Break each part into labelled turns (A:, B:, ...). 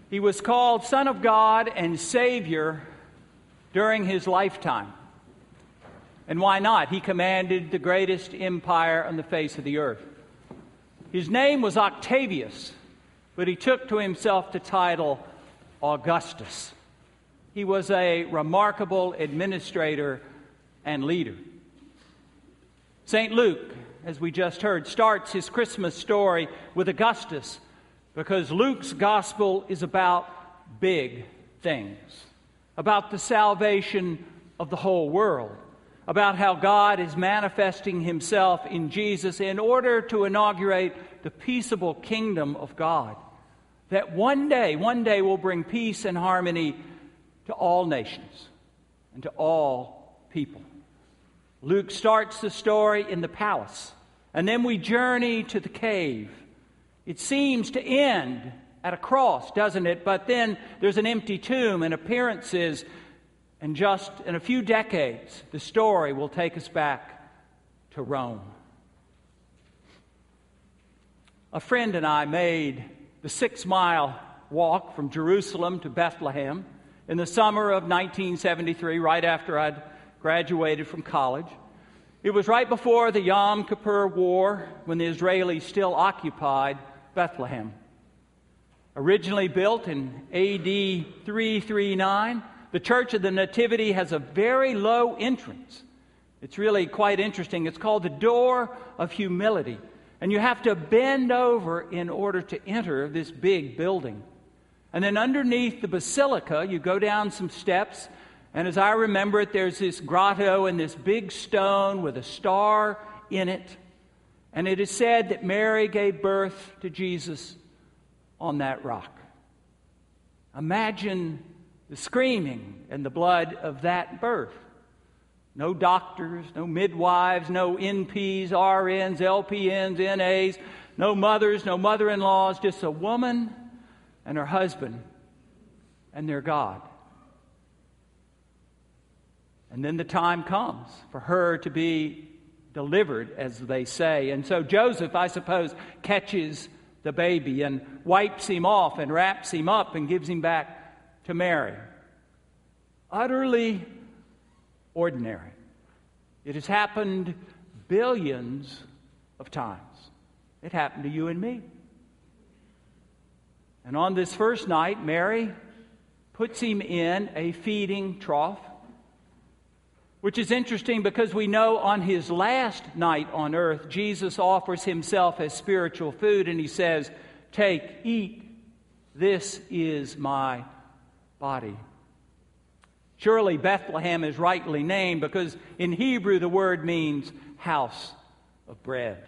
A: He was called Son of God and Savior during his lifetime. And why not? He commanded the greatest empire on the face of the earth. His name was Octavius, but he took to himself the title Augustus. He was a remarkable administrator and leader. St. Luke, as we just heard, starts his Christmas story with Augustus because Luke's gospel is about big things, about the salvation of the whole world, about how God is manifesting himself in Jesus in order to inaugurate the peaceable kingdom of God, that one day will bring peace and harmony to all nations and to all people. Luke starts the story in the palace, and then we journey to the cave. It seems to end at a cross, doesn't it? But then there's an empty tomb and appearances, and just in a few decades, the story will take us back to Rome. A friend and I made the 6-mile walk from Jerusalem to Bethlehem in the summer of 1973, right after I'd graduated from college. It was right before the Yom Kippur War, when the Israelis still occupied Bethlehem. Originally built in A.D. 339, the Church of the Nativity has a very low entrance. It's really quite interesting. It's called the Door of Humility. And you have to bend over in order to enter this big building. And then underneath the basilica, you go down some steps, and as I remember it, there's this grotto and this big stone with a star in it. And it is said that Mary gave birth to Jesus on that rock. Imagine the screaming and the blood of that birth. No doctors, no midwives, no NPs, RNs, LPNs, NAs, no mothers, no mother-in-laws, just a woman and her husband and their God. And then the time comes for her to be delivered, as they say. And so Joseph, I suppose, catches the baby and wipes him off and wraps him up and gives him back to Mary. Utterly ordinary. It has happened billions of times. It happened to you and me. And on this first night, Mary puts him in a feeding trough, which is interesting because we know on his last night on earth, Jesus offers himself as spiritual food, and he says, "Take, eat, this is my body." Surely Bethlehem is rightly named because in Hebrew the word means house of bread.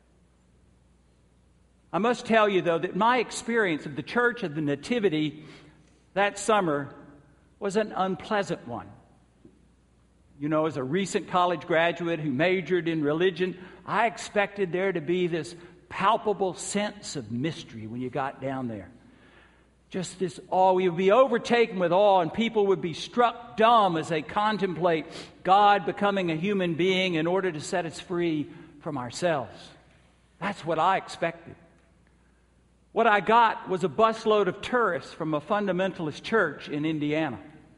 A: I must tell you, though, that my experience of the Church of the Nativity that summer was an unpleasant one. You know, as a recent college graduate who majored in religion, I expected there to be this palpable sense of mystery when you got down there. Just this awe. We would be overtaken with awe, and people would be struck dumb as they contemplate God becoming a human being in order to set us free from ourselves. That's what I expected. What I got was a busload of tourists from a fundamentalist church in Indiana.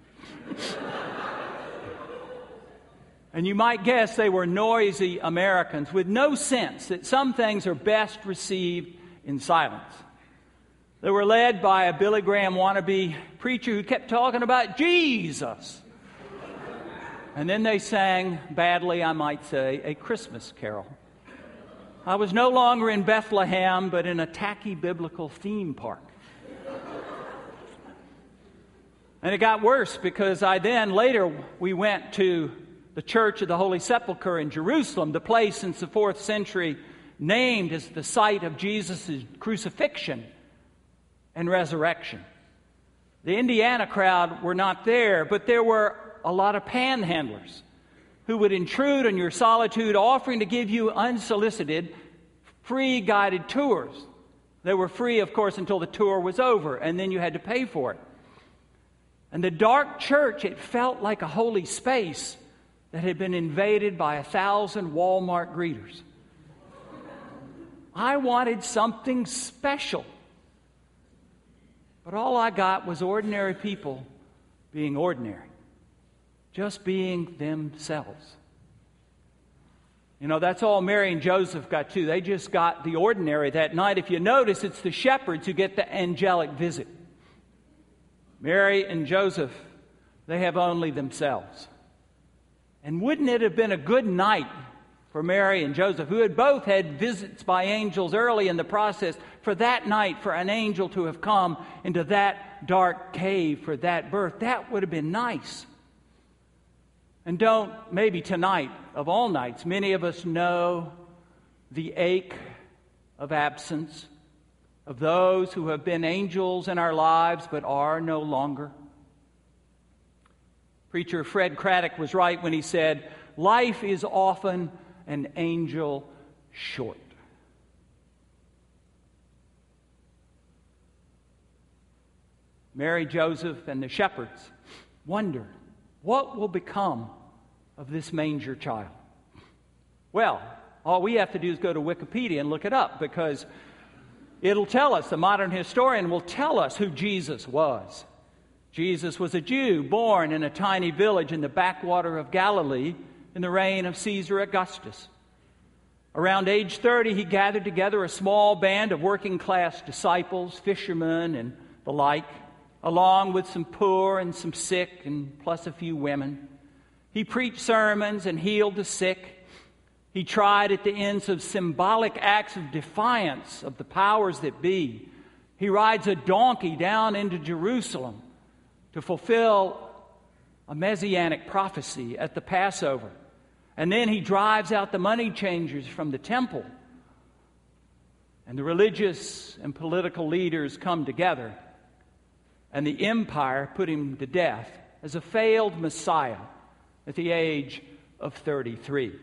A: And you might guess they were noisy Americans with no sense that some things are best received in silence. They were led by a Billy Graham wannabe preacher who kept talking about Jesus. And then they sang, badly I might say, a Christmas carol. I was no longer in Bethlehem, but in a tacky biblical theme park. And it got worse because later we went to the Church of the Holy Sepulchre in Jerusalem, the place since the 4th century named as the site of Jesus' crucifixion and resurrection. The Indiana crowd were not there, but there were a lot of panhandlers who would intrude on your solitude, offering to give you unsolicited, free guided tours. They were free, of course, until the tour was over, and then you had to pay for it. And the dark church, it felt like a holy space that had been invaded by 1,000 Walmart greeters. I wanted something special. But all I got was ordinary people being ordinary, just being themselves. You know, that's all Mary and Joseph got too. They just got the ordinary that night. If you notice, it's the shepherds who get the angelic visit. Mary and Joseph, they have only themselves. And wouldn't it have been a good night for Mary and Joseph, who had both had visits by angels early in the process, for that night, for an angel to have come into that dark cave for that birth? That would have been nice. And don't, maybe tonight, of all nights, many of us know the ache of absence, of those who have been angels in our lives but are no longer. Preacher Fred Craddock was right when he said, life is often an angel short. Mary, Joseph, and the shepherds wonder, what will become of this manger child? Well, all we have to do is go to Wikipedia and look it up, because it'll tell us, the modern historian will tell us who Jesus was. Jesus was a Jew born in a tiny village in the backwater of Galilee in the reign of Caesar Augustus. Around age 30, he gathered together a small band of working-class disciples, fishermen, and the like, along with some poor and some sick, and plus a few women. He preached sermons and healed the sick. He tried at the ends of symbolic acts of defiance of the powers that be. He rides a donkey down into Jerusalem to fulfill a messianic prophecy at the Passover. And then he drives out the money changers from the temple. And the religious and political leaders come together. And the empire put him to death as a failed Messiah at the age of 33.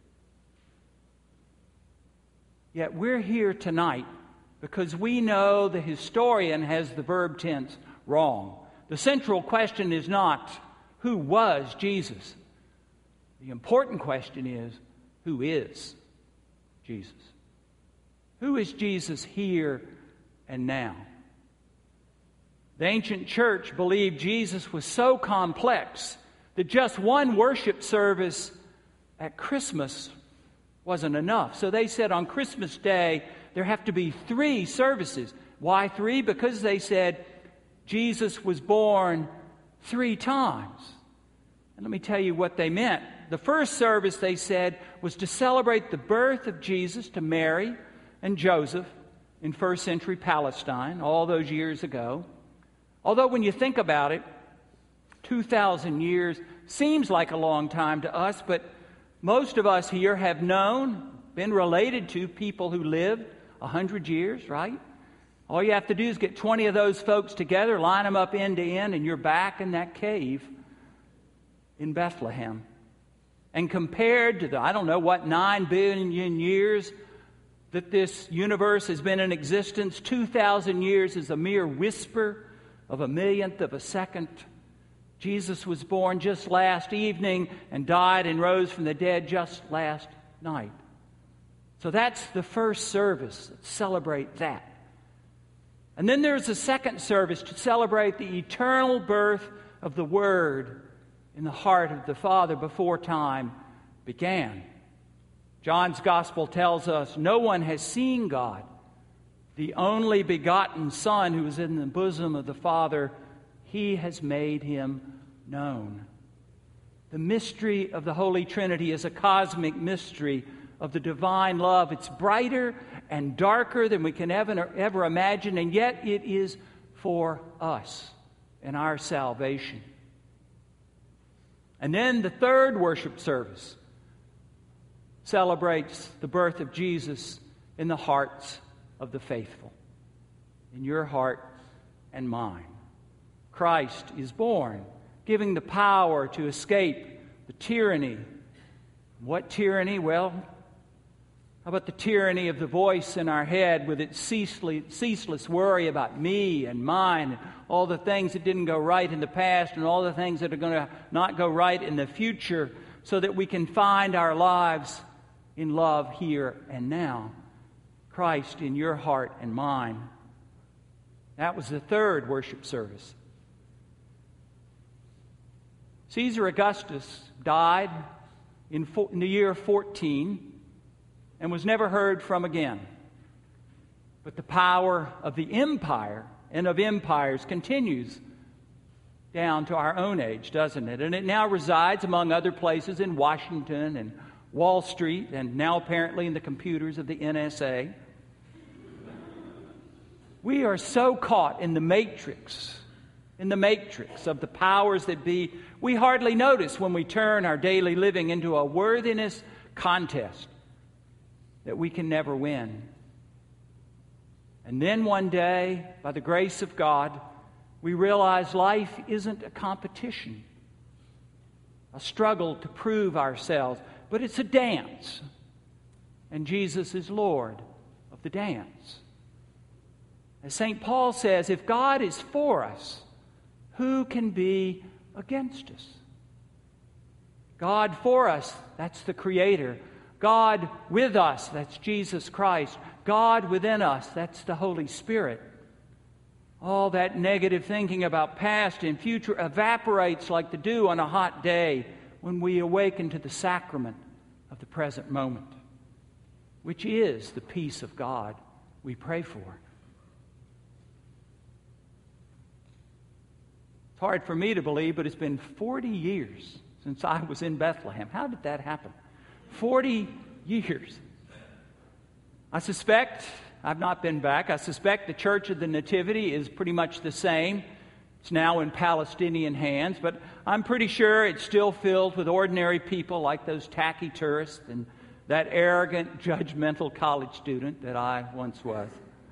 A: Yet we're here tonight because we know the historian has the verb tense wrong. The central question is not, who was Jesus? The important question is, who is Jesus? Who is Jesus here and now? The ancient church believed Jesus was so complex that just one worship service at Christmas wasn't enough. So they said on Christmas Day, there have to be 3 services. Why 3? Because they said Jesus was born 3 times. And let me tell you what they meant. The first service, they said, was to celebrate the birth of Jesus to Mary and Joseph in first century Palestine all those years ago. Although when you think about it, 2,000 years seems like a long time to us, but most of us here have known, been related to people who lived 100 years, right? All you have to do is get 20 of those folks together, line them up end to end, and you're back in that cave in Bethlehem. And compared to the, 9 billion years that this universe has been in existence, 2,000 years is a mere whisper of a millionth of a second. Jesus was born just last evening and died and rose from the dead just last night. So that's the first service. Let's celebrate that. And then there's a second service to celebrate the eternal birth of the Word in the heart of the Father before time began. John's Gospel tells us no one has seen God. The only begotten Son who is in the bosom of the Father, He has made Him known. The mystery of the Holy Trinity is a cosmic mystery of the divine love. It's brighter and darker than we can ever imagine, and yet it is for us and our salvation. And then the third worship service celebrates the birth of Jesus in the hearts of the faithful, in your heart and mine. Christ is born, giving the power to escape the tyranny. What tyranny? Well, how about the tyranny of the voice in our head with its ceaseless worry about me and mine, and all the things that didn't go right in the past and all the things that are going to not go right in the future, so that we can find our lives in love here and now. Christ in your heart and mine. That was the third worship service. Caesar Augustus died in the year 14 and was never heard from again. But the power of the empire and of empires continues down to our own age, doesn't it? And it now resides, among other places, in Washington and Wall Street, and now apparently in the computers of the NSA. We are so caught in the matrix of the powers that be, we hardly notice when we turn our daily living into a worthiness contest that we can never win. And then one day, by the grace of God, we realize life isn't a competition, a struggle to prove ourselves, but it's a dance. And Jesus is Lord of the dance. As St. Paul says, if God is for us, who can be against us? God for us, that's the Creator. God with us, that's Jesus Christ. God within us, that's the Holy Spirit. All that negative thinking about past and future evaporates like the dew on a hot day when we awaken to the sacrament of the present moment, which is the peace of God we pray for. It's hard for me to believe, but it's been 40 years since I was in Bethlehem. How did that happen? 40 years. I suspect, I've not been back, I suspect the Church of the Nativity is pretty much the same. It's now in Palestinian hands, but I'm pretty sure it's still filled with ordinary people like those tacky tourists and that arrogant, judgmental college student that I once was.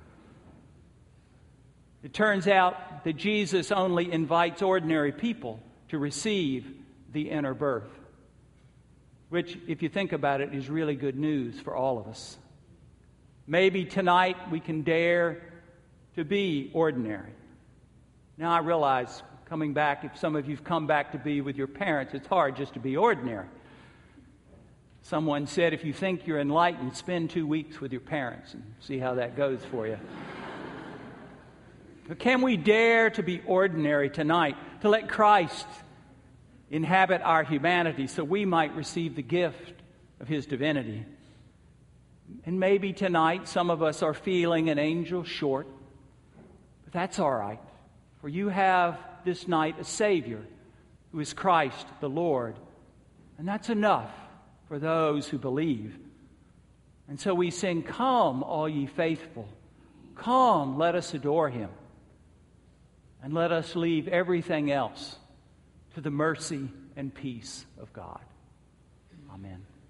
A: It turns out that Jesus only invites ordinary people to receive the inner birth, which, if you think about it, is really good news for all of us. Maybe tonight we can dare to be ordinary. Now I realize, coming back, if some of you've come back to be with your parents, it's hard just to be ordinary. Someone said, if you think you're enlightened, spend 2 weeks with your parents and see how that goes for you. But can we dare to be ordinary tonight, to let Christ inhabit our humanity so we might receive the gift of His divinity? And maybe tonight some of us are feeling an angel short, but that's all right, for you have this night a Savior who is Christ the Lord, and that's enough for those who believe. And so we sing, "Come, all ye faithful, come, let us adore Him, and let us leave everything else to the mercy and peace of God." Amen.